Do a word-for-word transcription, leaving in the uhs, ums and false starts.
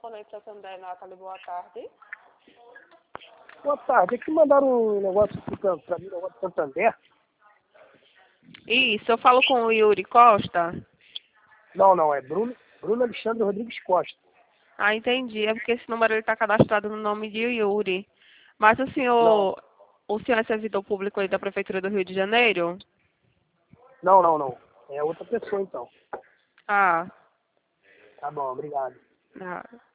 correspondente Santander, Nathalie, boa tarde. Boa tarde. Aqui mandaram um negócio aqui pra, pra mim, um negócio de Santander. Isso, eu falo com o Yuri Costa. Não, não, é Bruno, Bruno Alexandre Rodrigues Costa. Ah, entendi. É porque esse número está cadastrado no nome de Yuri. Mas o senhor, Não, o senhor é servidor público aí da Prefeitura do Rio de Janeiro? não, não, não. É outra pessoa, então. Ah, Tá bom, obrigado. ah.